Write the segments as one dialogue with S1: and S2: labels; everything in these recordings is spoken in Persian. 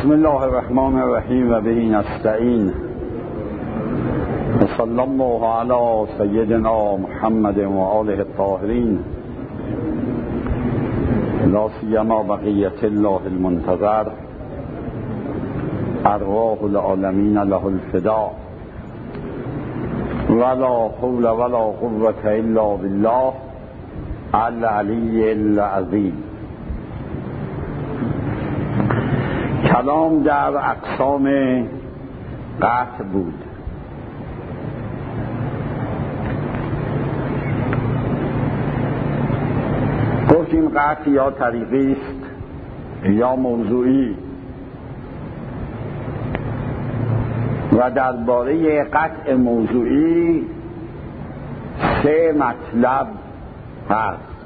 S1: بسم الله الرحمن الرحیم و به نستعین صلی الله علی سیدنا محمد و آله الطاهرین لا سیما بقیة الله المنتظر ارواح العالمین له الفداء ولا حول ولا قوة الا بالله العلی العظیم. کلام در اقسام قطع بود. گفتیم قطع یا طریقی است یا موضوعی و درباره قطع موضوعی سه مطلب هست.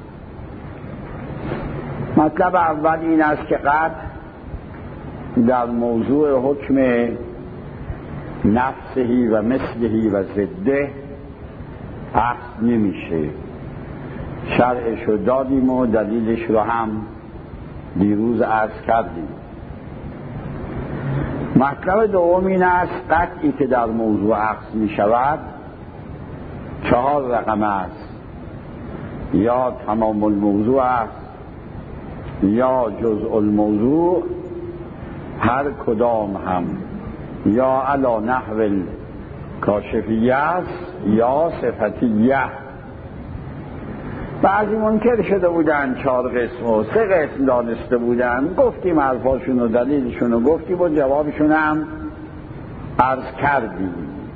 S1: مطلب اول این است که قطع در موضوع حکم نفسهی و مثلهی و ضده اخذ نمیشه. شرعش رو دادیم و دلیلش رو هم دیروز عرض کردیم. مطلب دوم این است قطعی که در موضوع اخذ می شود 4 رقم است. یا تمام الموضوع است یا جزء الموضوع، هر کدام هم یا علا نحو کاشفیه است یا صفتیه. بعضی منکر شده بودن 4 قسم و 3 قسم دانسته بودن. گفتیم حرفاشون و دلیلشون و گفتیم و جوابشون هم عرض کردیم.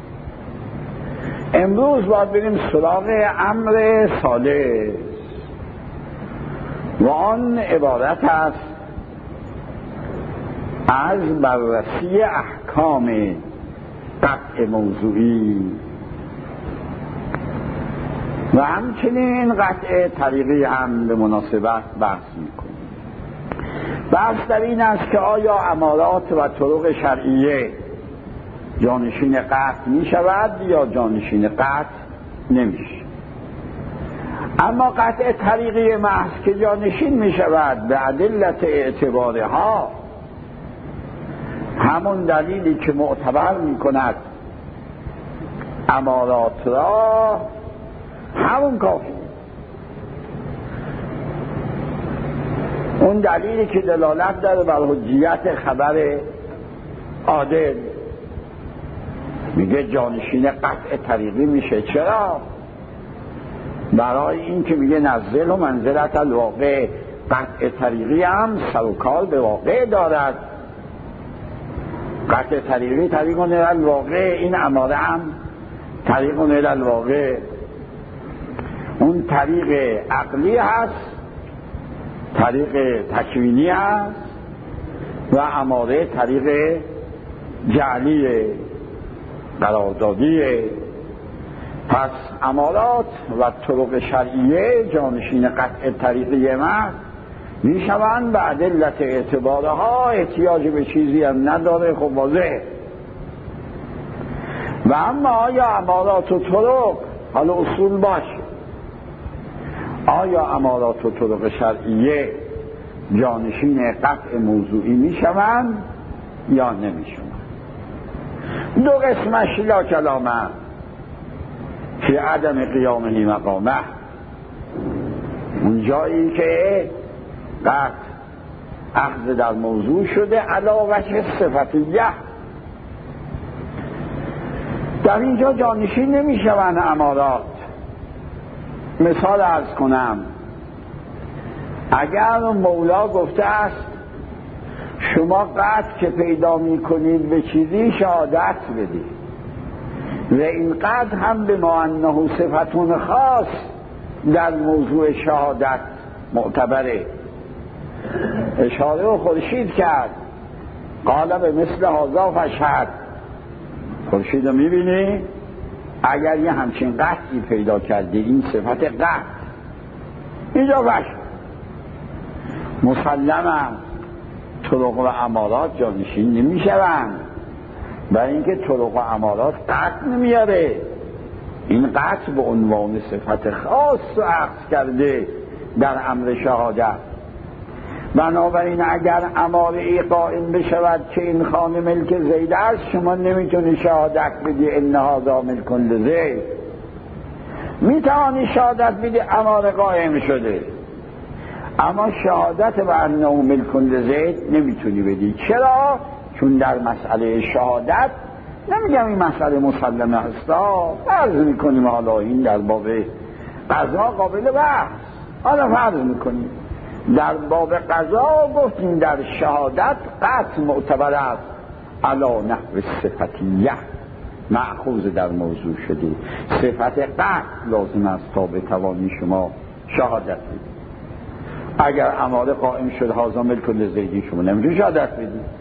S1: امروز باید بریم سراغ امر ثالث و آن عبارت است از بررسی احکام قطع موضوعی و همچنین قطع طریقی هم به مناسبت بحث میکنیم. بحث در این است که آیا امارات و طرق شرعیه جانشین قطع می شود یا جانشین قطع نمیشه. اما قطع طریقی محض که جانشین می شود به ادلت اعتبارها، همون دلیلی که معتبر می کند امارات را، همون کافی. اون دلیلی که دلالت داره بر حجیت خبر عادل، میگه جانشین قطع طریقی میشه. چرا؟ برای این که میگه نزل و منزلت الواقع. قطع طریقی هم سر و کار به واقع دارد. قطع طریقی طریق الواقع، این اماره هم طریق الواقع. اون طریق عقلی هست، طریق تکوینی هست و اماره طریق جعلیه، قراردادیه. پس امارات و طرق شرعیه جانشین قطع طریقی ما میشوند به ادلت اعتبارها. احتیاج به چیزی هم نداره، خب واضحه. و اما آیا امارات و طرق، حالا اصول باشه، آیا امارات و طرق شرعیه جانشین قطع موضوعی میشوند یا نمیشوند؟ 2 قسمش لا کلامه فی عدم قیامه مقامه. اون جایی که قطع اخذ در موضوع شده علا وجه صفتیه، در اینجا جانشین نمیشوند امارات. مثال عرض کنم، اگر مولا گفته است شما قطع که پیدا میکنید به چیزی شهادت بدید و این قطع هم به ما انه صفتون خاص در موضوع شهادت معتبره. اشاره و خورشید کرد، قال به مثل هذا فشهد. خورشید رو میبینی؟ اگر یه همچین قطعی پیدا کردی، این صفت قطع، اینجا فشهد. مسلماً طرق و امارات جانشین نمیشوند، برای اینکه طرق و امارات قطع نمیاره. این قطع به عنوان صفت خاص اخذ کرده در امر شهادت. بنابراین اگر اماره قائم بشود که این خانه ملک زید است، شما نمیتونی شهادت بدی ان هذا ملک لزید. میتوانی شهادت بدی اماره قائم شده، اما شهادت به انه ملک لزید نمیتونی بدی. چرا؟ چون در مسئله شهادت، نمیگم این مسئله مسلمه هستا، فرض میکنیم حالا این در باب قضا قابل بحث، حالا فرض میکنیم در باب قضا گفتیم در شهادت قطع معتبر است علی نحو صفتیه، مأخوذ در موضوع شده، صفت قطع لازم است تا بتوانی شما شهادت بدید. اگر اماره قائم شد هذا ملک لزید، شما نمیتونی شهادت بدید.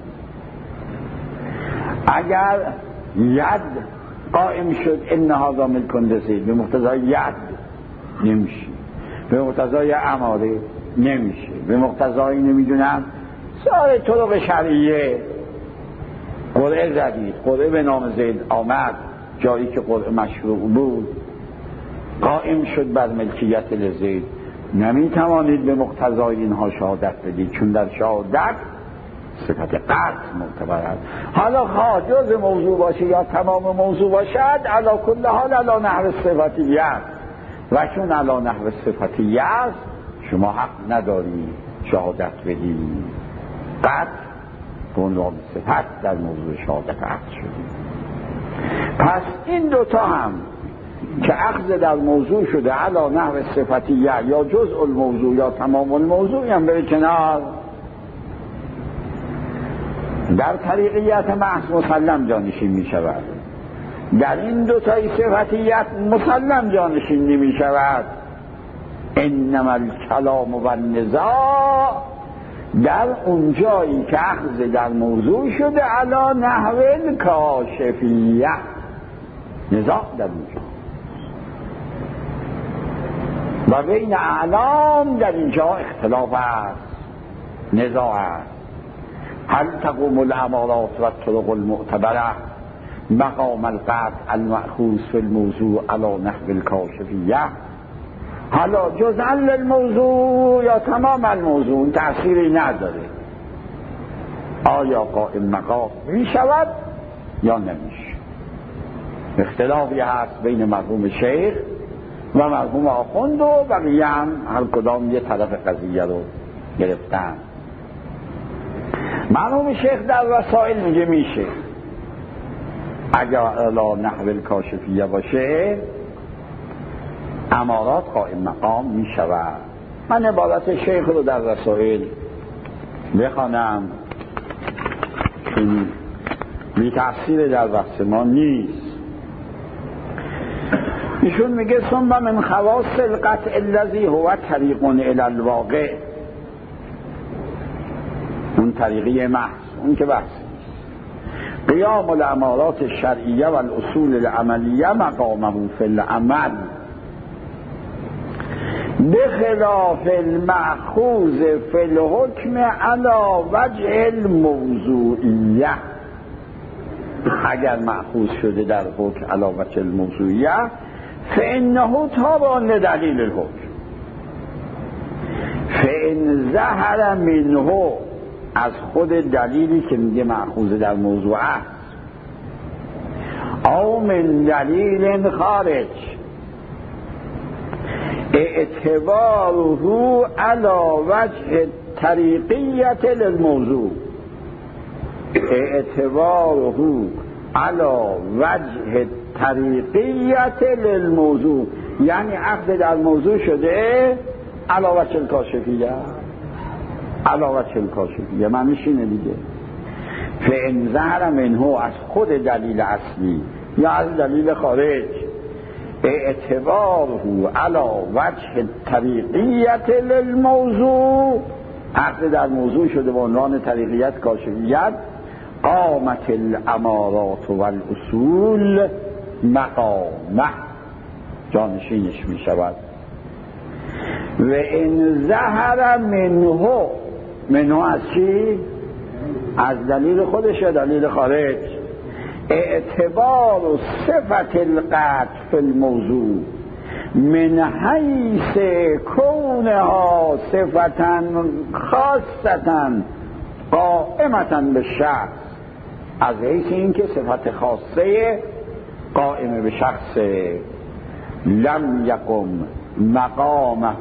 S1: اگر ید قائم شد ان هذا ملک لزید، به مقتضای ید نمیشه، به مقتضای اماره نمیشه، به مقتضای نمیدونم سایر طرق شرعیه. قرعه زدید، قرعه به نام زید آمد جایی که قرعه مشروع بود، قائم شد بر ملکیت لزید، نمیتوانید به مقتضای اینها شهادت بدید، چون در شهادت صفت قطع معتبر است. حالا خواه جز موضوع باشه یا تمام موضوع باشد، علی کل حال علی نحو صفتیه است، و چون علی نحو صفتیه است شما حق نداری شهادت بدی. قطع به عنوان صفت در موضوع شهادت عقد شده. پس این دوتا هم که اخذ در موضوع شده علی نحو صفتیه یا جزء الموضوع یا تمام الموضوع هم بره کنار، در طریقیت محض مسلم جانشین می شود. در این دوتای صفتیت مسلم جانشین نمی شود. انما الکلام و النزاع، در اونجایی که اخذ در موضوع شده علی نحو الکاشفیه، نزاع در اونجا و بین اعلام در اینجا اختلاف است، نزاع است. هل تقوم الامارات و الطرق المعتبره مقام القطع المأخوذ فی الموضوع علی نحو الکاشفیه. حالا جزءا للموضوع یا تمام الموضوع تأثیری نداره، آیا قائم مقام می شود یا نمیشه. اختلافی هست بین مرحوم شیخ و مرحوم آخوند و بقیه هم هر کدام یه طرف قضیه رو گرفتن. مرحوم شیخ در رسائل میگه میشه، اگر علی نحو الکاشفیه باشه امارات قائم مقام می شود. من عبارت شیخ رو در رسائل بخوانم، این بی تفسیر در وقت ما نیست. ایشون میگه ثم من خواص القطع الذی هو طریق الی الواقع، اون طریقی محض، اون که بحث قیام الامارات الشرعیه و الاصول العملیه مقامه فی العمل بخلاف المأخوذ فی الحکم علی وجه الموضوعیه. اگر مأخوذ شده در حکم علی وجه الموضوعیه فانه تابع لدلیل الحکم، فان ظهر منه، از خود دلیلی که میگه مأخوذ در موضوع است، او من دلیل خارج اعتباره علی وجه طریقیت للموضوع، اعتباره علی وجه طریقیت للموضوع، یعنی عقد در موضوع شده علی وجه الکاشفیه، علی وجه الکاشفیه معنیش اینه دیگه. فان ظهر منه، از خود دلیل اصلی یا از دلیل خارج، اعتباره علی وجه طریقیت للموضوع، عقد در موضوع شده به عنوان طریقیت کاشفیت، قامت الامارات و الاصول مقامه، جانشینش می شود. و ان ظهر منه از چی؟ از دلیل خودش یا دلیل خارج، اعتبار صفت القطع فی الموضوع من حیث کونها صفتا خاصتا قائمتا به شخص، از حیث این که صفت خاصه قائم به شخص. لم یقم مقامه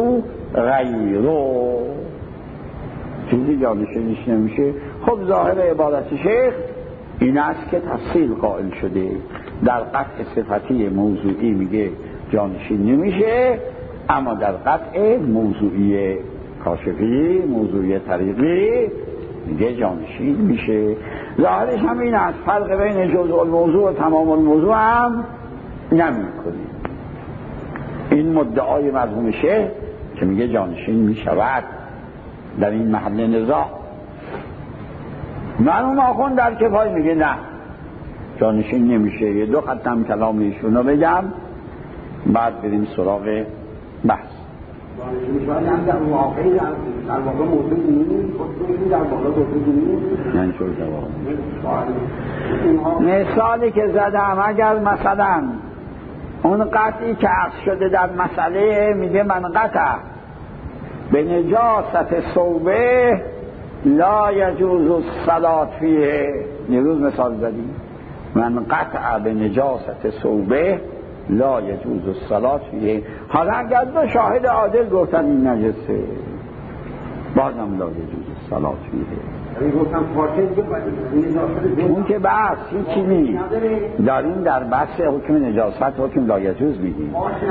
S1: غیره، چیزی جانشینش نمیشه. خب ظاهر عبارت شیخ این است که تفصیل قائل شده در قطع صفتی موضوعی میگه جانشین نمیشه، اما در قطع موضوعی کاشفی موضوعی طریقی میگه جانشین میشه. ظاهرش هم این است، فرق بین جزء الموضوع و تمام الموضوع هم نمیکنه. این مدعای مرحوم شیخ که میگه جانشین میشود در این محل نزاع. مرحوم آخوند در کفایه میگه نه جانشین نمیشه. یه دو خطم کلام ایشونو بگم بعد بریم سراغ بحث.
S2: جانشین میشود هم در واقعی در واقع موضوع نیست، خودشون در واقع موضوع نیست.
S1: نه اینطور جواب. مثالی که زدم اگر مثلا اون قطعی که عرض شده در مسئله میگه من قطع به نجاست ثوبه لا یجوز الصلاة فیه، نیروز مثال زدیم من قطع به نجاست ثوبه لا یجوز الصلاة فیه. حالا اگر دو شاهد عادل گفتن این نجسه بازم لا یجوز الصلاة فیه. اون که بحث هیچی نیست، داریم در بحث حکم نجاست حکم لا یجوز میگیم.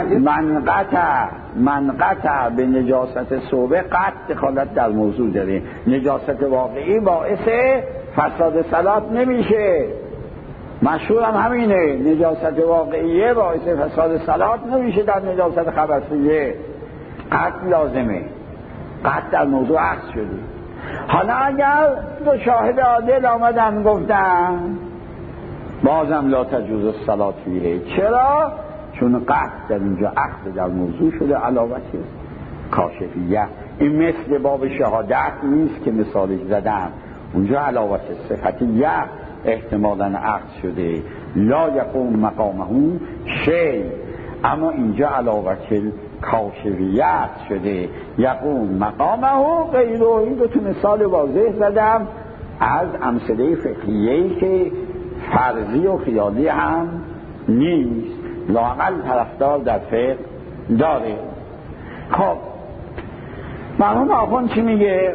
S1: من قطع به نجاست ثوبه قطع دخالت در موضوع داره. نجاست واقعی باعث فساد صلات نمیشه، مشهور هم همینه، نجاست واقعیه باعث فساد صلات نمیشه. در نجاست خبثیه قطع لازمه، قطع در موضوع عکس شده. حالا اگر دو شاهد عادل آمدن گفتن بازم لا تجوز الصلاة فیه. چرا؟ چون قطع در اینجا عقد در موضوع شده علاوه کاشفیه. این مثل باب شهادت نیست که مثالش زدم، اونجا علاوه صفتیه احتمالاً عقد شده لا یقوم مقامه شی، اما اینجا علاوه کاشفیت شده یقوم مقامه غیره. این دو تا مثال واضح زدم از امثله فقهیه‌ای که فرضی و خیالی هم نیست، لااقل طرفدار در فقه داره. خب مرحوم آخوند چی میگه؟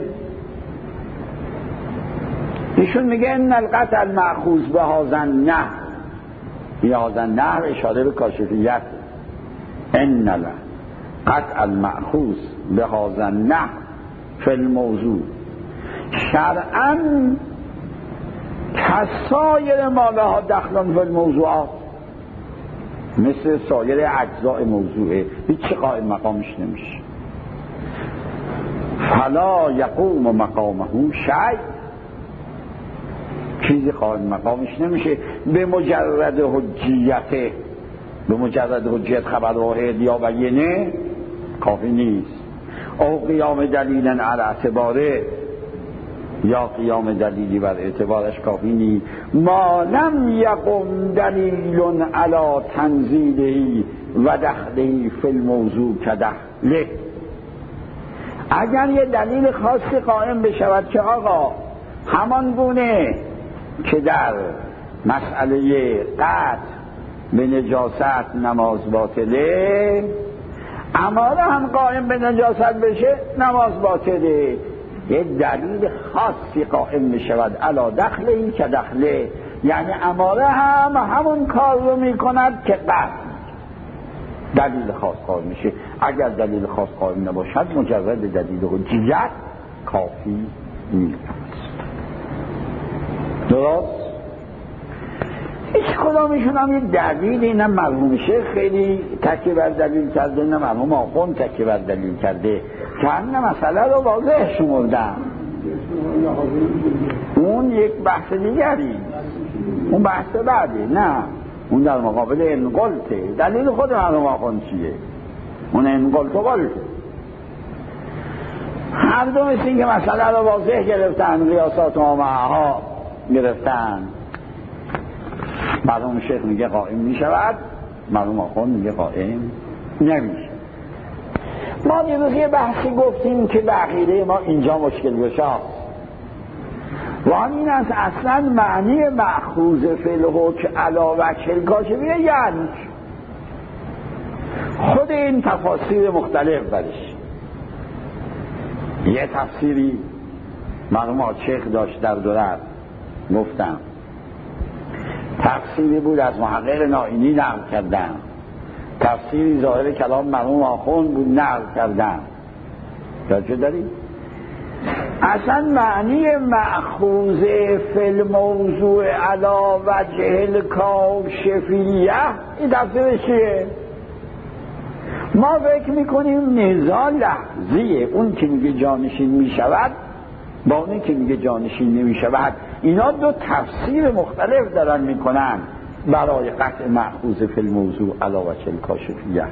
S1: ایشون میگه ان القطع المأخوذ به هذا النحو، هذا النحو اشاره به کاشفیت. ان القطع المأخوذ به هذا النحو فی الموضوع شرعا کسایر ما لها دخل فی الموضوعات، مثل سایر اجزاء موضوعه هیچ قائم مقامش نمیشه. فلا یقوم مقامه شیء، چیزی قائم مقامش نمیشه به مجرد حجیته. به مجرد حجیت خبر واحد یا بیینه کافی نیست، او قیام دلیل علی اعتباره یا قیام دلیلی بر اعتبارش کافی نیست. ما لم یقم دلیل علی تنزیله و دخله فی الموضوع کدخله. اگر یه دلیل خاصی قائم بشود که آقا همان گونه که در مسئله قطع به نجاست نماز باطله، اماره هم قائم به نجاست بشه نماز باطله، یه دلیل خاصی قائم بشود علا دخله این که دخله، یعنی اماره هم همون کار رو میکند که قطع دلیل خاص قائم میشه. اگر دلیل خاص قائم نباشد مجرد دلیل حجیت کافی نیست. درست؟ هیچ کدامشون هم یه دلیلی، نه مرحوم شیخ خیلی تکیه بر دلیل کرده، نه مرحوم آخوند تکیه بر دلیل کرده، که همین مسئله رو واضح شمردن. اون یک بحث دیگری، اون بحث بعدی، نه اون در مقابل انقلته. دلیل خود مرحوم آخوند چیه؟ اون انقلت و قلته. هر دو مثل این که مسئله رو واضح گرفتن، قیاسات و معها گرفتن. مرحوم شیخ میگه قائم میشود، مرحوم آخوند میگه قائم نمیشه. ما دیروز یه بحثی گفتیم که بقیده ما اینجا مشکل گشاست و این از اصلا معنی مأخوذ فی الحکم علی وجه الکاشفیه یعنی خود این تفاسیر مختلف برش. یه تفسیری مرحوم شیخ داشت در درر گفتم، تفسیری بود از محقق نائینی نقل کردم، تفسیری ظاهر کلام مرحوم آخوند بود نقل کردم. توجه داری؟ اصلا معنی مأخوذ فی الموضوع علی وجه الکاشفیه این تفسیرش چیه؟ ما فکر میکنیم نزاع لحظیه، اون که میگه جانشین میشود با اونی که میگه جانشین نمیشود، اینا دو تفسیر مختلف دارن میکنن برای قطع مأخوذ فی الموضوع علی وجه الکاشفیه.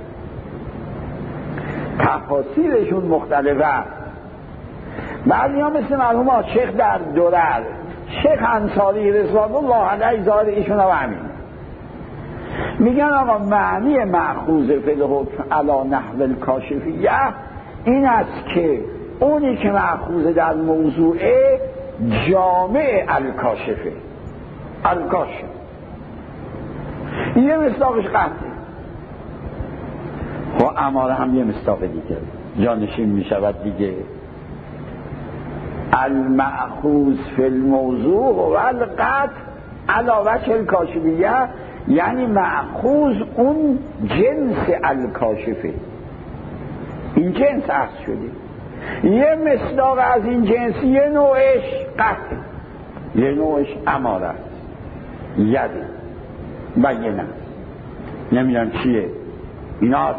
S1: تفاسیرشون مختلفه. بعضی ها مثل مرحوم شیخ در درر، شیخ انصاری رضوان الله علیه ظاهر ایشون هم همین میگن آقا معنی مأخوذ فی الحکم علی نحو الکاشفیه این است که اونی که مأخوذ در موضوعه جامع الکاشفه، الکاشف یه مصداقش قطعه. خب اماره هم یه مصداق دیگه، جانشین میشود دیگه. المأخوذ فی الموضوع و القطع علی وجه الکاشفیه یعنی مأخوذ اون جنس الکاشفه، این جنس اخذ شده. یه مصداق از این جنس یه نوعش قطع، یه نوعش اماره است، یده بیانه نمیدونم چیه اینا.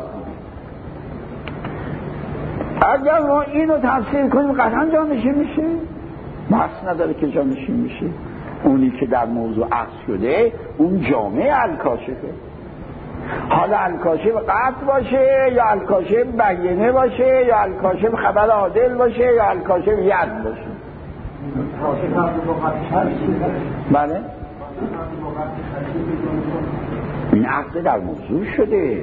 S1: اگر ما اینو تفسیر کنیم قطعا جانشین میشه، بحث نداره که جانشین میشه. اونی که در موضوع اخذ شده اون جامع الکاشفه. حالا الکاشف قطع باشه یا الکاشف بیانه باشه یا الکاشف خبر عادل باشه یا الکاشف ید باشه. بله این عقد در موضوع شده.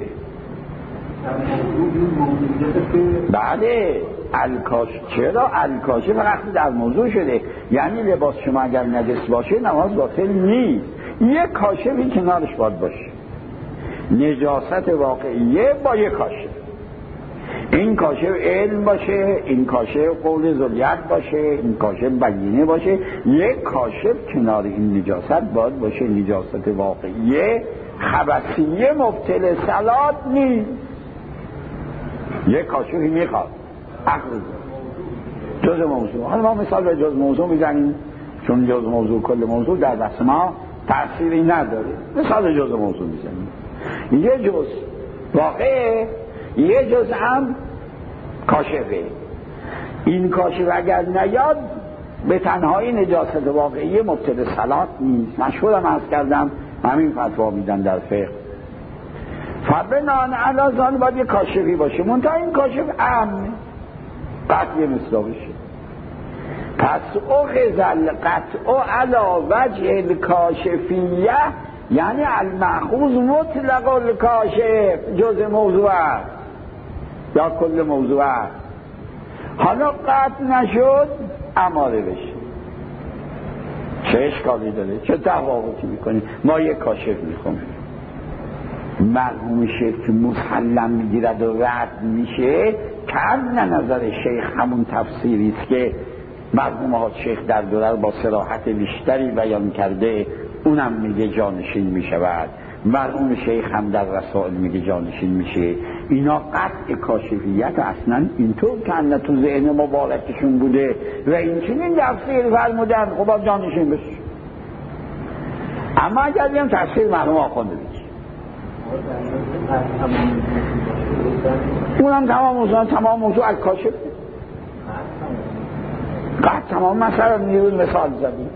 S1: بله چرا الکاشف وقتی در موضوع شده یعنی لباس شما اگر نجس باشه نماز باطل نیست. یک کاشفی کنارش باید باشه، نجاست واقعیه با یک کاشف. این کاشف علم باشه، این کاشف قول ذریت باشه، این کاشف بیینه باشه. یک کاشف کنار این نجاست باید باشه، نجاست واقعیه خبثیه مبطل صلات نیست. یک کاشفی میخواد عقل جز موضوع. حالا ما مثال به جز موضوع میزنیم چون جز موضوع کل موضوع در دست ما تأثیری نداره. مثال جز موضوع میزنیم. یه جز واقعه، یه جز هم کاشفه. این کاشف اگر نیاد به تنهایی نجاست واقعی مبطل صلات نیست. مشهورم عرض کردم همین فتوا میدن در فقه. فبنان علی ذالک باید یه کاشفی باشه، منتها این کاشف امن قطعی مصداقشه. پس اخذ القطع علی وجه الکاشفیه یعنی المأخوذ مطلق الکاشف جز موضوع است یا کل موضوع است. حالا قطع نشد اماره بشه، چه اشکالی داره؟ چه تفاوتی میکنی؟ ما یک کاشف میخوام، مرحوم شیخ که مسلم میگیرد و رد میشه کم نظر شیخ همون تفسیری است که مرحوم ها شیخ در درر با صراحت بیشتری بیان کرده، اونم میگه جانشین میشود. مرحوم شیخ هم در رسائل میگه جانشین میشه. اینا قطع کاشفیت اصلا اینطور که تو ذهن مبارکشون بوده و این چنین تفسیر فرمودن خب جانشین بشه. اما اگر بیم تفسیر مرحوم آخونده بشه اونم تمام موضوع الکاشف قطع تمام. مثلا نیروز مثال زدیم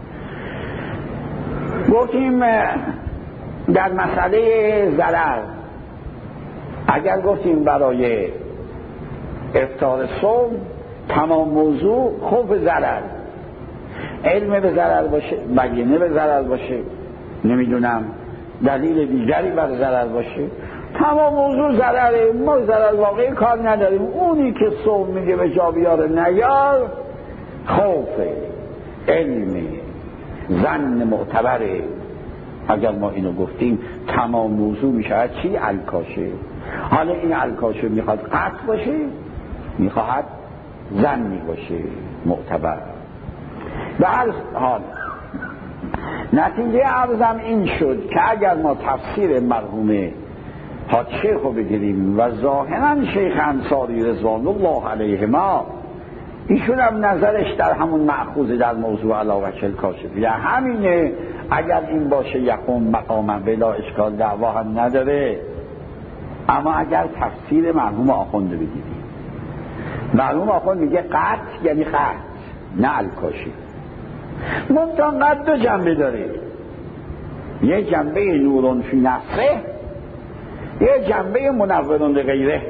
S1: گفتیم در مسئله ضرر اگر گفتیم برای افطار صوم تمام موضوع خوف ضرر، علم به ضرر باشه، بیانه به ضرر باشه، نمیدونم دلیل دیگری بر ضرر باشه، تمام موضوع ضرره، ما ضرر واقعی کار نداریم. اونی که صوم میگه به جا بیاره نیار، خوفه، علمه، ظن معتبره. اگر ما اینو گفتیم تمام موضوع میشه چی؟ الکاشه. حالا این الکاشه میخواد قطع باشه، میخواد ظنی باشه معتبر. به هر حال نتیجه عرضم این شد که اگر ما تفسیر مرحوم حاج شیخ رو بگیریم و ظاهرا شیخ انصاری رضوان الله علیهما، ایشون هم نظرش در همون مأخوذ در موضوع علاوه الکاشفیه همینه. اگر این باشه یقوم مقام بلا اشکال، دعوا هم نداره. اما اگر تفسیر مرحوم آخوند بگیریم، مرحوم آخوند میگه قطع یعنی قطع، نه الکاشی. منتها قطع دو جنبه داره، یه جنبه نورون فی نفسه، یه جنبه منورون لغیره.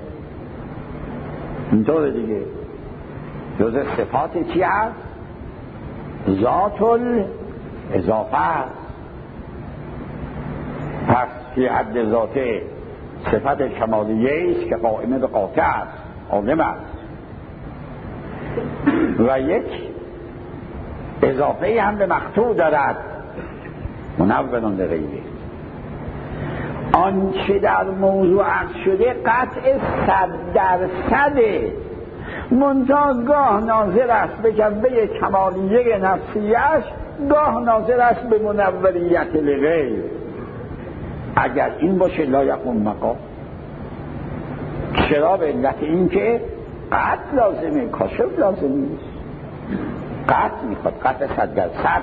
S1: اینطور دیگه جز صفات چی هست؟ ذات الاضافه است. پس فی حد ذاته صفت کمالیه است که قائمه به قاطع است، عالم است، و یک اضافه هم به مقطوع دارد، منورون لغیره. آنچه در موضوع عرض شده قطع 100%، منتها گاه ناظر است به جنبه کمالیه نفسیش، گاه ناظر است به منوریت لغیر. اگر این باشه لا یقوم مقام. چرا؟ به علت این که قطع لازمه، کاشف لازم نیست. قطع میخواد، قطع 100%.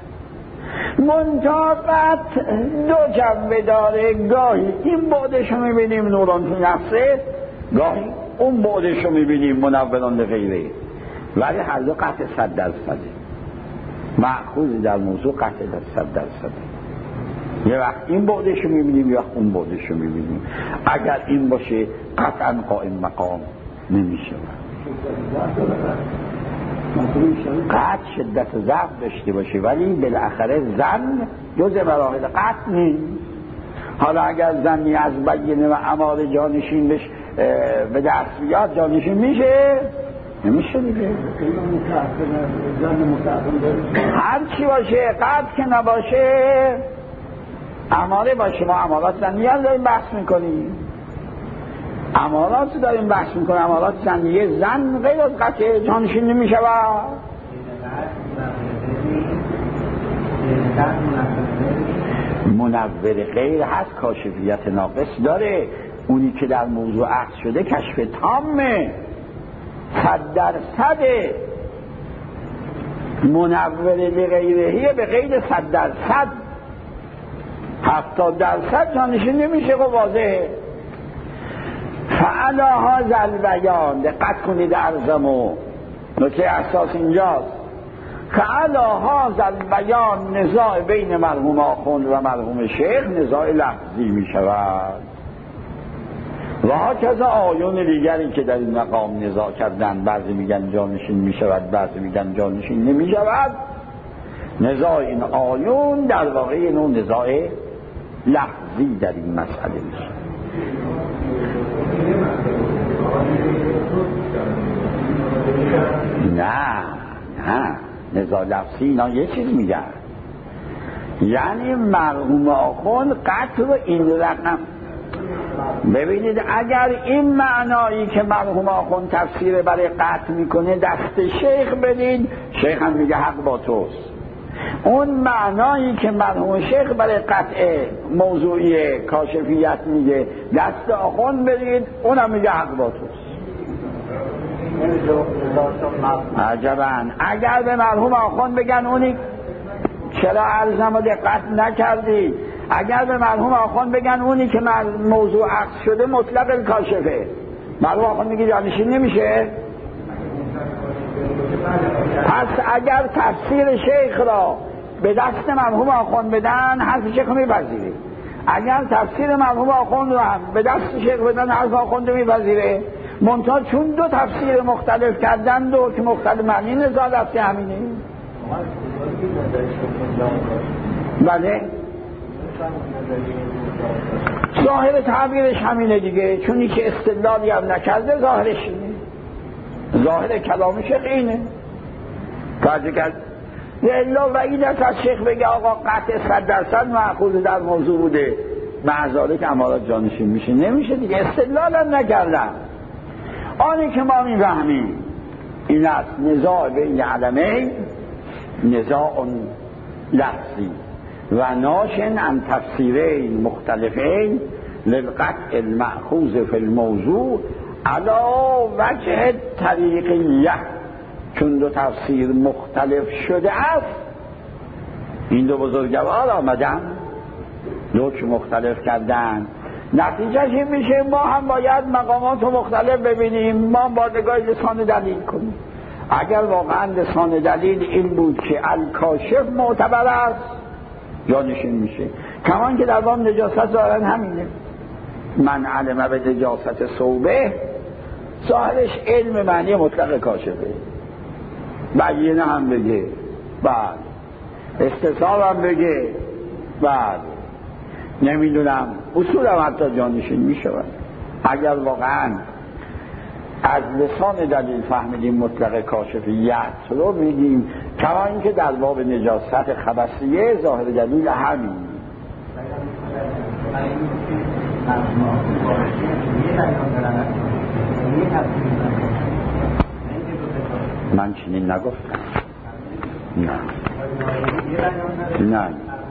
S1: منتها قطع دو جنبه داره، گاهی این بعدش رو میبینیم نوران فی نفسه، گاهی اون بعدش رو میبینیم منوران لغیره، ولی هر دو قطع 100%. مأخوذ در موضوع قطع 100%. یه وقت این بعدش رو میبینیم، یه وقت اون بعدش رو میبینیم. اگر این باشه قطعا قائم مقام نمیشه. قطع شدت ضعف داشته باشه، ولی بالاخره ظن جز مراحل قطع نیست. حالا اگر ظنی از بینه و عمال جانشین بش به دست بیاد، جانشین میشه؟ نمیشه دیگه. هر چی باشه قطع که نباشه، عماله باشه. ما عمالات ظنیه داریم بحث میکنیم، عمالات داریم بحث میکنیم. عمالات ظنیه، ظن غیر از قطع جانشین نمیشه. منور غیر هست، کاشفیت ناقص داره. اونی که در موضوع عقد شده کشف تامه، 100%. منور لغیرهیه به غیر 100%. 70% جانشین نمیشه. خب واضحه. فعلا هذا البیان، دقت کنید عرضمو، نکته اساس اینجاست. فعلا هذا البیان نزاع بین مرحوم آخوند و مرحوم شیخ نزاع لفظی می شود. و هاکذا آیون دیگری که در این مقام نزاع کردن، بعضی میگن جانشین می شود، بعضی میگن جانشین نمی شود. نزاع این آیون در واقع نوع نزاع لفظی در این مسئله می شود. نه نزاع لفظی اینا یه چیز میگن، یعنی مرحوم آخوند قطع رو این رقم. ببینید اگر این معنایی که مرحوم آخوند تفسیر برای قطع میکنه دست شیخ بدید، شیخ هم میگه حق با توست. اون معنایی که مرحوم شیخ برای قطع موضوعی کاشفیت میگه دست آخوند بدید، اونم میگه حق با توست. عجباً. اگر به مرحوم آخوند بگن اونی، چرا عرضم رو دقت نکردی؟ اگر به مرحوم آخوند بگن اونی که موضوع عقد شده مطلق الکاشفه، مرحوم آخوند میگه جانشین نمیشه؟ پس اگر تفسیر شیخ را به دست مرحوم آخوند بدن، حرف شیخ رو میپذیره. اگر تفسیر مرحوم آخوند رو هم به دست شیخ بدن، حرف آخوند رو میپذیره. منتها چون دو تفسیر مختلف کردن، دو که مختلف معنی نزاع رفتی همینه. بله ظاهر تعبیرش همینه دیگه، چونی که استدلالی هم نکرده ظاهرش اینه، ظاهر کلامش اینه. توجه کرد؟ الا و این است از شیخ بگه آقا قطع 100% مأخوذ در موضوع بوده، معذاره که امارات جانشین میشه، نمیشه دیگه، استدلال هم نکردم. آنی که ما میفهمیم این است نزاع بین علمین، نزاع لفظی و ناشن عن تفسیرین مختلفین للقطع المأخوذ فی الموضوع علی وجه طریقیه، چون دو تفسیر مختلف شده است، این دو بزرگوار آمدن حکم مختلف کردن، نتیجهش این میشه ما هم باید مقامات رو مختلف ببینیم، ما با نگاه لسان دلیل کنیم. اگر واقعا لسان دلیل این بود که الکاشف معتبر است جانشین میشه، کمان که در باب نجاست ظاهرا همینه، من علم به نجاست ثوبه ظاهرش علم معنی مطلق کاشفه، بیینه هم بگه بعد استصحاب هم بگه بعد نمیدونم اصول هم حتی جانشین میشود. اگر واقعا از لسان دلیل فهمیدیم مطلق کاشفیت رو میدیم، کما اینکه در باب نجاست خبثیه ظاهر دلیل همین. من چنین نگفتم، نه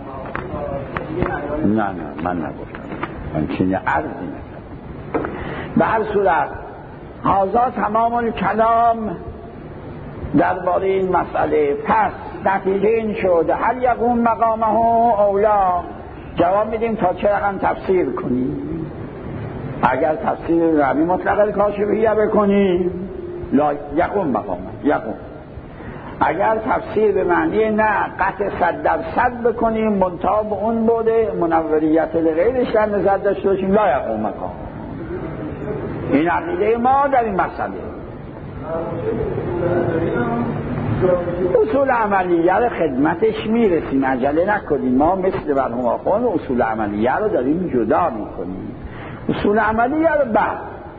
S1: من نگفتم، من چنین عرضی نکردم. به هر صورت هذا تمام الکلام درباره این مسئله. پس نتیجه این شد هل یقوم مقامه اولا، جواب میدیم تا چه رقم تفسیر کنیم. اگر تفسیر ربی مطلق کاشفیه بکنیم لا یقوم مقامه یقوم، اگر تفسیر به معنی نه قطع 100% بکنیم منتها به اون بوده منوریت لغیرش در نظر داشته باشیم لا یقوم مقام. این عقیده ما در این مسئله. اصول عملیه رو خدمتش میرسیم، عجله نکنیم، ما مثل مرحوم آخوند اصول عملیه رو داریم جدا میکنیم. اصول عملیه رو بعد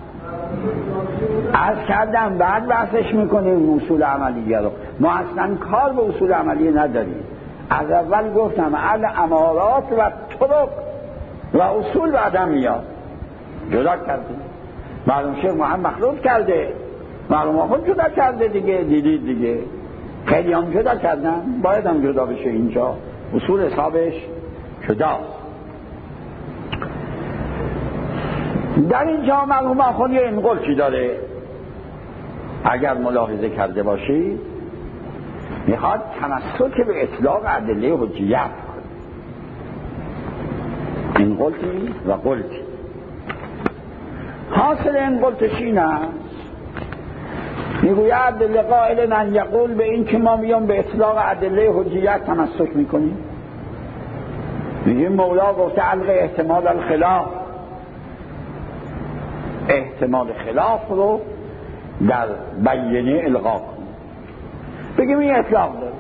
S1: عرض کردم بعد بحثش میکنیم. اصول عملیه رو ما اصلا کار به اصول عملیه نداریم. از اول گفتم امارات و طرق و اصول بعدم میاد، جدا کردیم. معلوم شیخ محمد مخلوط کرده، معلوم آخوند جدا کرده دیگه، دیدید دیگه، خیلی هم جدا کردن، باید هم جدا بشه. اینجا اصول حسابش جداست. در اینجا مرحوم آخوند یه انقلتی داره، اگر ملاحظه کرده باشی میخواد تمسک به اطلاق ادله حجیت کنه. انقلتی و قلتی، حاصل انقلتش این است میگوید لقائل ان یقول به این که ما میام به اطلاق ادله حجیت تمسک میکنیم، میگیم مولا گفته الغ احتمال الخلاف، احتمال خلاف رو در بیینه الغا کنیم، بگیم این اطلاق داره.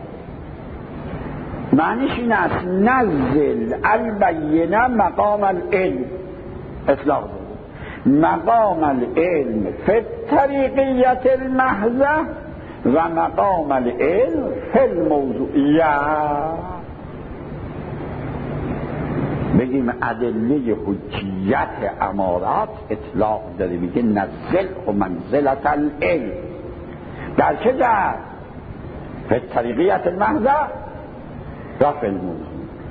S1: معنیش این است نزل البینه مقام العلم، اطلاق داره. مقام العلم فی الطریقیت المحضه و مقام العلم فی الموضوعیه. بگیم ادله حجیت امارات اطلاق داره، میگه نزل و منزلت العلم در چه جهت؟ فی الطریقیت المحضه و فی الموضوع.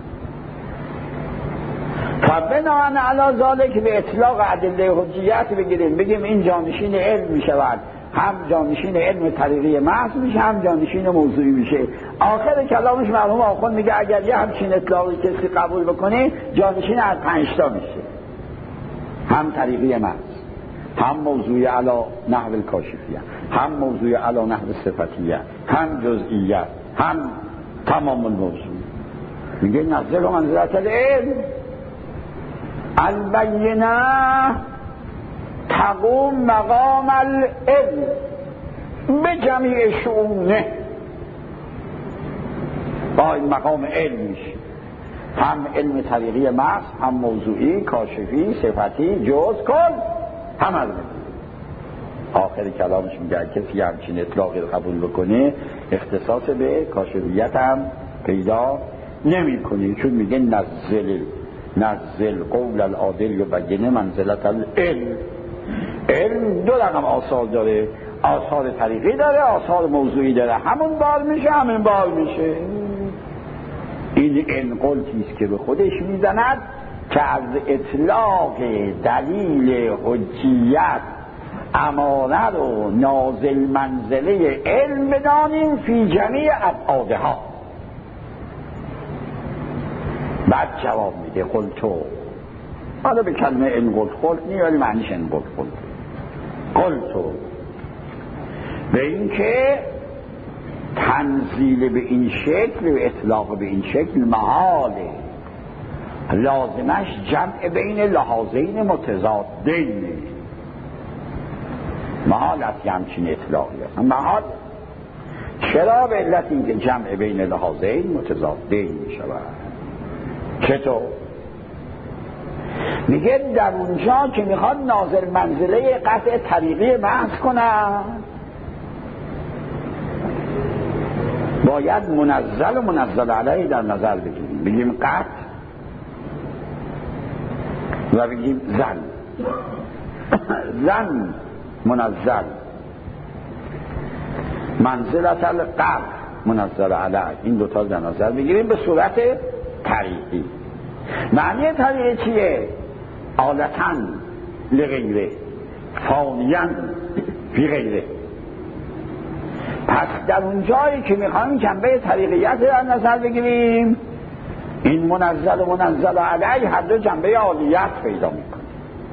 S1: فبناء علی ذلک به اطلاق ادله حجیت بگیریم، بگیم این جانشین علم میشود، هم جانشین علم طریقی محض میشه، هم جانشین موضوعی میشه. آخر کلامش مرحوم آخوند میگه اگر یه همچین اطلاقی کسی قبول بکنه جانشین از 5 تا میشه، هم طریقی محض، هم موضوعی علی نحو الکاشفیه، هم موضوعی علی نحو صفتیه، هم جزئیه، هم تمام الموضوع. میگه نزل و منزلت العلم البینه تقوم مقام العلم به جمیع شؤونه. با این مقام علم میشه، هم علم طریقی محض، هم موضوعی، کاشفی، صفتی، جز، کل، هم از آخر کلامش میگه کسی همچین اطلاقی رو قبول بکنه اختصاص به کاشفیت هم پیدا نمی کنی، چون میگه نزل قول العادل و بگنه منزلت العلم. علم دو رقم آثار داره، آثار طریقی داره، آثار موضوعی داره، همون بار میشه همین بار میشه. این انقلتیست که به خودش میزند که از اطلاق دلیل حجیت امانه رو نازل منزله علم بدانیم فی جمیع ابعادها. بعد جواب میده قلتو، حالا به کلمه انقلت خلط نیه ولی معنیش انقلت قلتو، به این که تنزیل به این شکل و اطلاق به این شکل محاله، لازمش جمع بین لحاظین متضادین. محال است همچین اطلاقی است، محال. چرا؟ به علت این که جمع بین لحاظین متضادین می شود. چطور؟ میگه در اونجا که میخواد ناظر منزله قطع طریقی محض کنن باید منزل و منزل علیه در نظر بگیریم. بگیم قطع و بگیم زن منزل، منزلت القطع منزل علیه، این دوتا در نظر بگیریم به صورت طریقی. معنی طریقی چیه؟ آلتاً لغیره فانیاً فی غیره. پس در اون جایی که میخوایم جنبه طریقیت در نظر بگیریم این منزل و منزل علیه هر دو جنبه عالیت پیدا میکنه.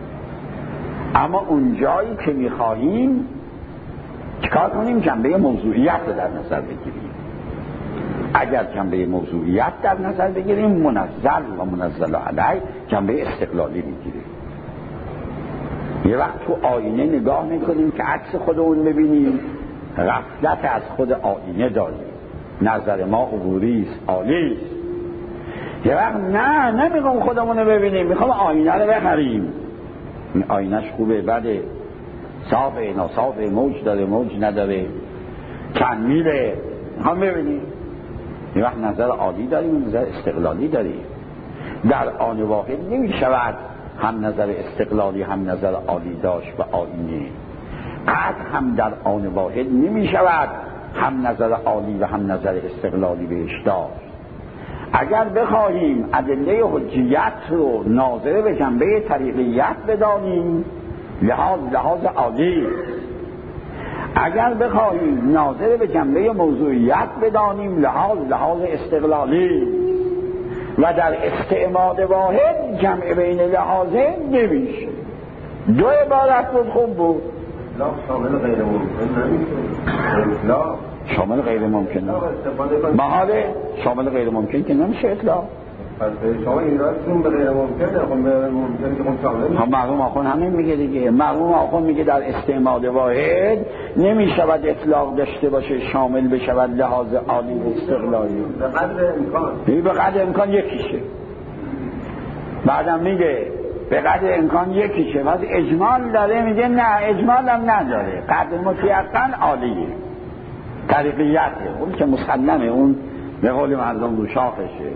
S1: اما اون جایی که میخواهیم چیکار کنیم؟ جنبه موضوعیت در نظر بگیریم. اگر جنبه موضوعیت در نظر بگیریم منزل و منزل علیه جنبه استقلالی میگیریم. یه وقت تو آینه نگاه میکنیم که عکس خودمون ببینیم، غفلت از خود آینه داریم، نظر ما عبوری است، عالی است. یه وقت نه نمیخوام خودمون رو ببینیم، میخوام آینه رو بخریم. این آینهش خوبه بده، صافه ناصافه، موج داره موج نداره، چند میله، میخوام ببینیم. یه وقت نظر عالی داریم، نظر استقلالی داریم. در آن واحد نمیشود هم نظر استقلالی هم نظر عالی داشت به آینه. قطع هم در آن واحد نمیشود هم نظر عالی و هم نظر استقلالی بهش داشت. اگر بخواهیم ادله حجیت رو ناظر به جنبه طریقیت بدانیم لحاظ عالی، اگر بخواهیم ناظر به جنبه موضوعیت بدانیم لحاظ استقلالی، و در استعمال واحد جمع بین لحاظه نمیشه. دو عبارت بود خوب بود.
S2: شامل غیر ممکن نمیشه.
S1: شامل غیر ممکن محاله، شامل غیر ممکن که نمیشه اطلاق.
S2: پس شما این راستون به غیر ممکنه، خب به ممکن که خب شامل
S1: نمیشه. مرحوم آخوند همین میگه دیگه. مرحوم آخوند میگه در استعمال واحد نمیشود اطلاق داشته باشه شامل بشود لحاظ عالی و استقلالی.
S2: به قدر امکان.
S1: به قدر امکان یکیشه. بعدم میگه به قدر امکان یکیشه. بعد اجمال داره، میگه نه اجمال هم نداره، قدر مطلقاً عالیه، طریقیته، اون که مسلمه، اون به قول مردم رو شاخشه.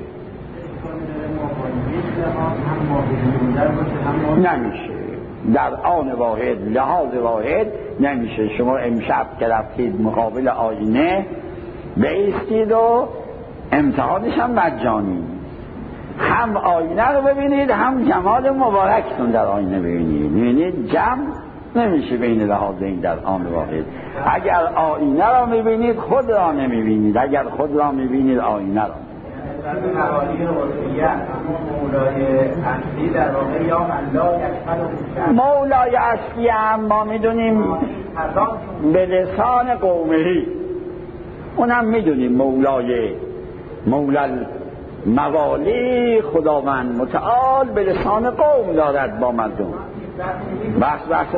S1: نمیشه در آن واحد لحاظ واحد نمیشه. شما امشب که رفتید مقابل آینه بایستید و امتحانش هم مجانی، هم آینه رو ببینید هم جمال مبارکتون در آینه ببینید. میبینید جمع نمیشه بین لحاظین در آن واحد. اگر آینه را میبینید خود را نمیبینید، اگر خود را میبینید آینه را. مولای اصلی هم ما میدونیم به لسان قومهی، اونم میدونیم مولای موالی خداوند متعال به لسان قوم دارد با مردم. بحث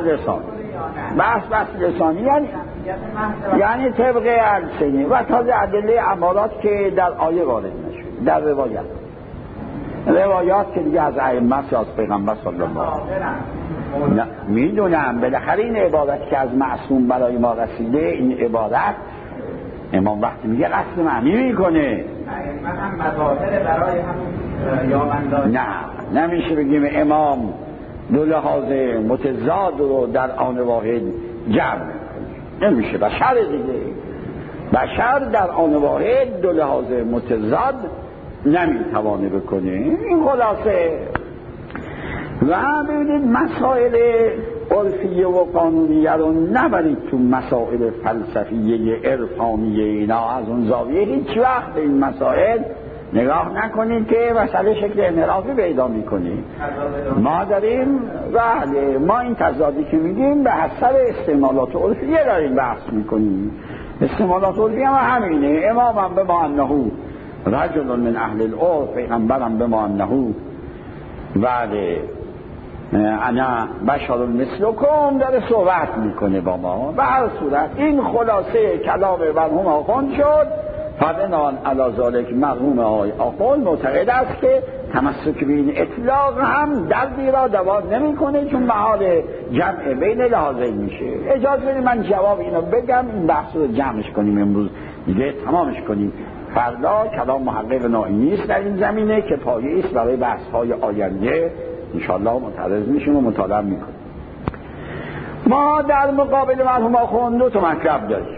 S1: لسانی یعنی طبق السنی و تازه ادله امارات که در آیه وارد نشد، در روایت روایات که دیگه از ائمه از پیغمبر صلی الله علیه و آله. میدونم بالاخره این عبارت که از معصوم برای ما رسیده، این عبارت امام وقتی میگه قصد معنی میکنه.
S2: هم مظاهر برای همون یامنداری.
S1: نه نمیشه بگیم امام دو لحاظ متضاد رو در آن واحد جمع میکنه، نمیشه. بشر دیگه، بشر در آن واحد دو لحاظ متضاد نمیتوانه بکنه. این خلاصه. و ببینید مسائل عرفیه و قانونیه رو نبرید تو مسائل فلسفیه عرفانیه اینا. از اون زاویه هیچ وقت به این مسائل نگاه نکنید که مسئله شکل انحرافی پیدا میکنید. ما داریم بله، ما این تضادی که میگیم به حسب استعمالات عرفیه داریم بحث میکنیم. استعمالات عرفیه هم همینه. امام هم به ما انهو رجل من اهل العرف، پیغمبرم به ما انهو بله انا بشر مثلکم داره صحبت میکنه با ما. به هر صورت این خلاصه کلام مرحوم آخوند شد. فبنان علی ذالک مرحوم آخوند معتقد است که تمسک به این اطلاق هم دردی را دوا نمیکنه، چون محال جمع بین لحاظین میشه. اجازه بدید من جواب اینو بگم، این بحث رو جمعش کنیم امروز دیگه تمامش کنیم. فردا کلام محقق نائینی است در این زمینه که پایه است برای بحث‌های آینده. انشاءالله متعرض میشیم و مطالعه میکنیم. ما در مقابل مرحوم آخوند دو تا مطلب داریم.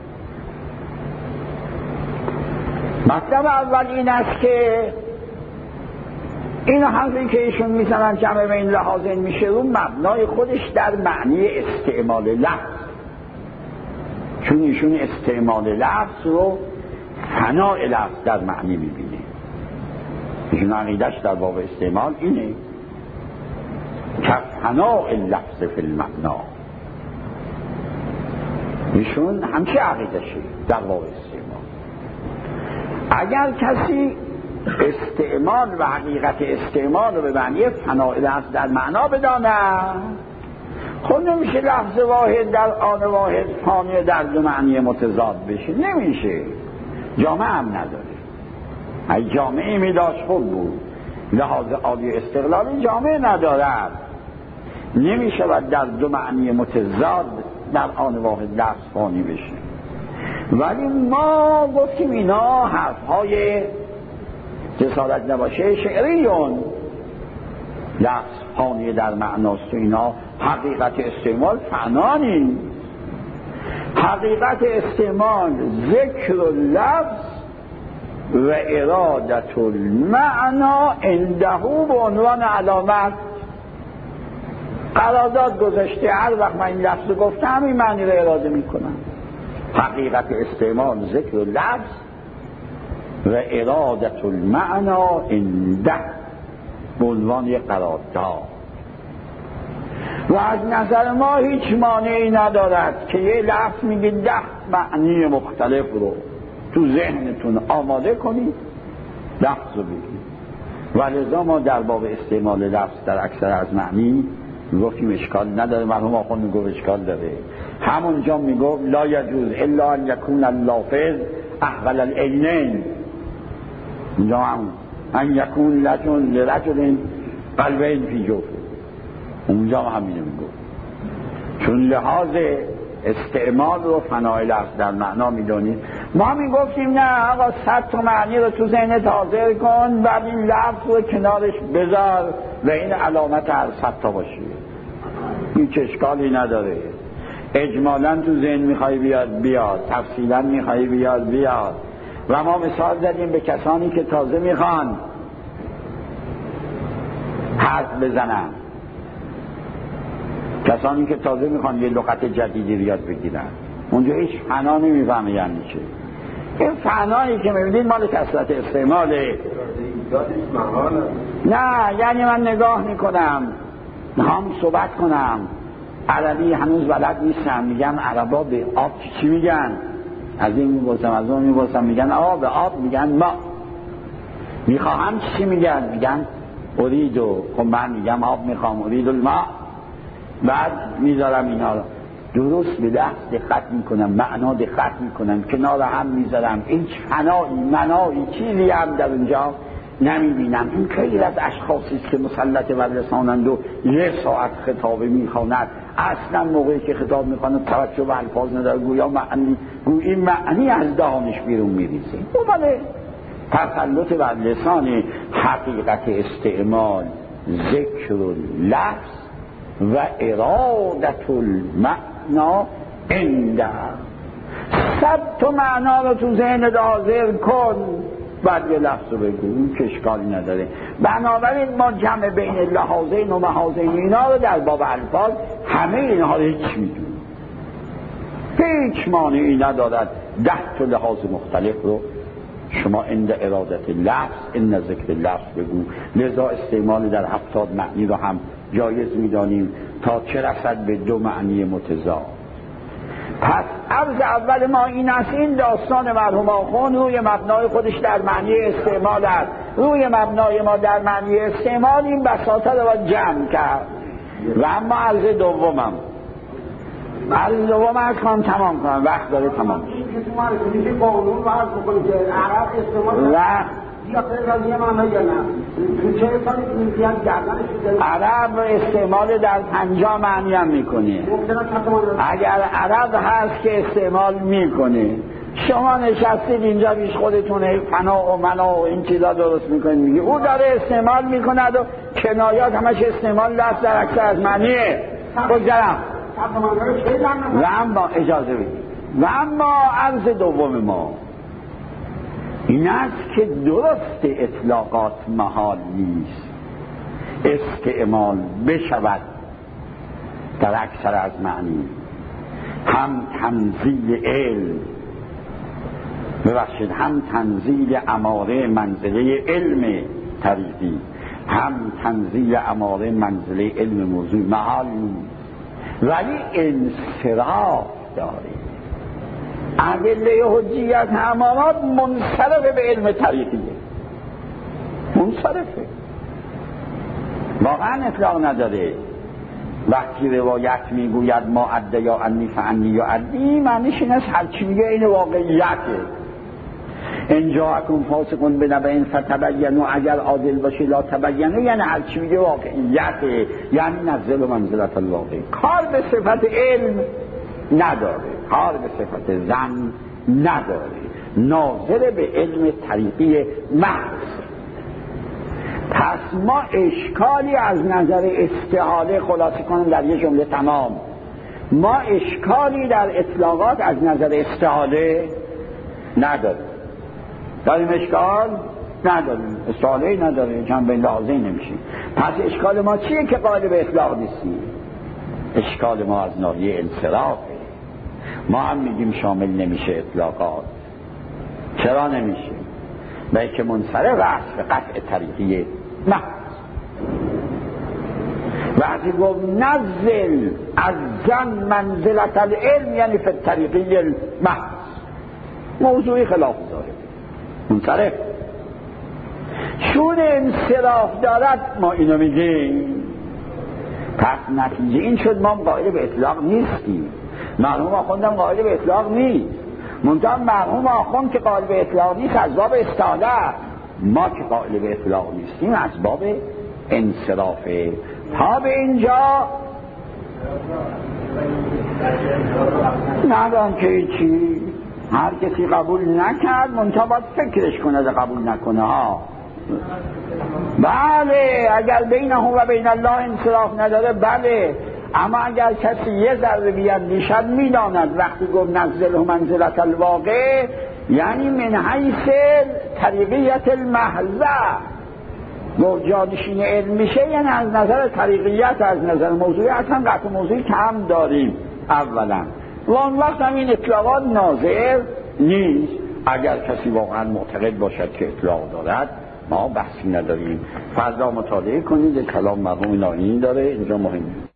S1: مطلب اول این است که این حرفی که ایشون میزنن جمع بین لحاظین میشه رو مبنای خودش در معنی استعمال لفظ، چون ایشون استعمال لفظ رو فناء لفظ در معنی میبینه. ایشون عقیدش در باب استعمال اینه که فناء اللفظ فی المعنا. ایشون همچه عقیدشه در باب استعمال. اگر کسی استعمال و حقیقت استعمال رو به معنی فناء لفظ در معنا بدانه، خود نمیشه لفظ واحد در آن واحد فانی در دو معنی متضاد بشه، نمیشه. جامعه هم نداره. اگه جامعه می داشت خوب بود. لحاظ عالی استقلالی جامعه ندارد، نمی شود در دو معنی متضاد در آن واحد لفظ فانی بشه. ولی ما گفتیم اینا حرفهای جسارت نباشه شعریون، لفظ فانی در معناست و اینا حقیقت استعمال فنانی. حقیقت استعمال ذکر اللفظ و ارادت المعنا عنده به عنوان علامت. قرارداد گذاشته هر وقت من این لفظ گفتم این معنی رو اراده میکنم. حقیقت استعمال ذکر اللفظ و ارادت المعنا عنده به عنوان یک قرارداد. و از نظر ما هیچ مانعی ندارد که یه لفظ میگه 10 معنی مختلف رو تو ذهنتون آماده کنید، لفظ رو بگید. و لذا ما در باب استعمال لفظ در اکثر از معنی میگفتیم اشکال نداره. مرحوم آخوند میگفت اشکال داره. همونجا میگفت لا یجوز الا ان یکون اللافظ احول العینین. اونجا هم ان یکون لرجل قلبین فی جوفه، اونجا هم همینه میگفت. چون لحاظ استعمال رو فنای لفظ در معنا میدونید. ما میگفتیم نه آقا 100 تا معنی رو تو ذهنت حاضر کن، بعد این لفظ رو کنارش بذار و این علامت هر 100 تا باشه. هیچ اشکالی نداره. اجمالا تو ذهن میخوای بیاد، تفصیلا میخوای بیاد. و ما مثال زدیم به کسانی که تازه میخوان حرف بزنن، کسانی که تازه میخوان یه لغت جدیدی یاد بگیرن، اونجا هیچ فنا نمیفهمه یعنی چه. این فنایی که میبینید مال کثرت استعماله. نه یعنی من نگاه میکنم میخوام صحبت کنم عربی هنوز بلد نیستم، میگم عربا به آب چی میگن، از این میپرسم از اون میپرسم، میگن آب به آب میگن ما. میخواهم چی میگن اریدو. خب من میگم آب میخوام ارید الماء. بعد میذارم اینا رو درست به لفظ دقت میکنم، معنا دقت میکنم، کنار هم میذارم. هیچ فنایی منایی چیزی هم در اونجا نمیبینم. این خیلی از اشخاصی است که مسلط بر لسانند و 1 ساعت خطابه میخواند، اصلا موقعی که خطاب میخواند توجه به الفاظ نداره، گویی معنی از دهانش بیرون میریزه. بله، تسلط بر لسان، حقیقت استعمال، ذکر اللفظ و ارادت المعنا عنده. ثبت معنا رو تو ذهنت حاضر کن، بعد یه لفظ رو بگو، این که اشکالی نداره. بنابراین ما جمع بین لحاظین و محاظین اینا رو در باب الفاظ همه اینها رو هیچ میدونیم، هیچ مانعی ندارد 10 تا لحاظ مختلف رو شما عند ارادت لفظ، عند ذکر لفظ بگو. لذا استعمال در 70 معنی رو هم جایز میدانیم تا چه رسد به 2 معنی متضاد. پس عرض اول ما این است، این داستان مرحوم آخوند روی مبنای خودش در معنی استعمال است، روی مبنای ما در معنی استعمال این بساطه رو باید جمع کرد. و اما عرض دومم از خواهم تمام کنم، وقت داره تمام عرب استعمال در 50 معنی هم میکنه. اگر عرب هست که استعمال میکنه، شما نشستید اینجا بیش خودتونه فنا و منا و این چیزا درست میکنید، میگه او داره استعمال میکند و کنایات همش استعمال لفظ در اکثر از معنیه. بگذارم و اما اجازه بدید، و اما عرض دوم ما این است که درست اطلاقات محال نیست استعمال بشود در اکثر از معنی. هم تنزیل علم، ببخشید، هم تنزیل اماره منزله علم طریقی، هم تنزیل اماره منزله علم موضوع محال نیست، ولی انصراف داره. ادله حجیت امامات منصرف به علم طریقیه، منصرفه، واقعا اطلاق نداره. وقتی روایت میگوید ما عده یا انی فعنی یا عدی، معنیش این است هرچی میگه این واقعیته. ان جاءکم فاسق بنبأ فتبینوا، اگر عادل باشه لا تبینوا، یعنی هرچی میگه واقعیته، یعنی نزل منزلت الواقع. کار به صفت علم نداره، کار به صفت ظن نداره، ناظر به علم طریقی محض. پس ما اشکالی از نظر استحاله، خلاصه کنم در یه جمله تمام، ما اشکالی در اطلاقات از نظر استحاله نداریم. داریم اشکال؟ نداریم، استحاله نداره، جنبه لازم نمیشه. پس اشکال ما چیه که قائل به اطلاق نیستیم؟ اشکال ما از ناحیه انصرافه. ما هم میگیم شامل نمیشه اطلاقات. چرا نمیشه؟ بلکه منصرف است به قطع طریقی محض. وقتی گفت نزل از زن منزلت العلم، یعنی فی طریقی المحض، موضوعی خلاف داره، منصرف. چون انصراف دارد ما اینو میگیم. پس نتیجه این شد ما قائل به اطلاق نیستیم. مرحوم آخوندم قائل به اطلاق نیست، منتها مرحوم آخوند که قائل به اطلاق نیست از باب استحاله، ما که قائل به اطلاق نیستیم از باب انصرافه. تا به اینجا ندارم که چی، هر کسی قبول نکرد، منتها باید فکرش کنه قبول نکنه ها. بله، اگر بینه و بین الله انصراف نداره بله، اما اگر کسی یه ذره بیندیشد میداند وقتی گفت نزل و منزلت الواقع، یعنی من حیث طریقیت المحضه، گفت جانشین علم میشه، یعنی از نظر طریقیت، از نظر موضوعیت هم قطع موضوعی کم داریم اولا، و اون وقت هم این اطلاقات ناظر نیست. اگر کسی واقعا معتقد باشد که اطلاق دارد، ما بحثی نداریم. فردا مطالعه کنید، کلام مرحوم ناینی داره اینجا مهم.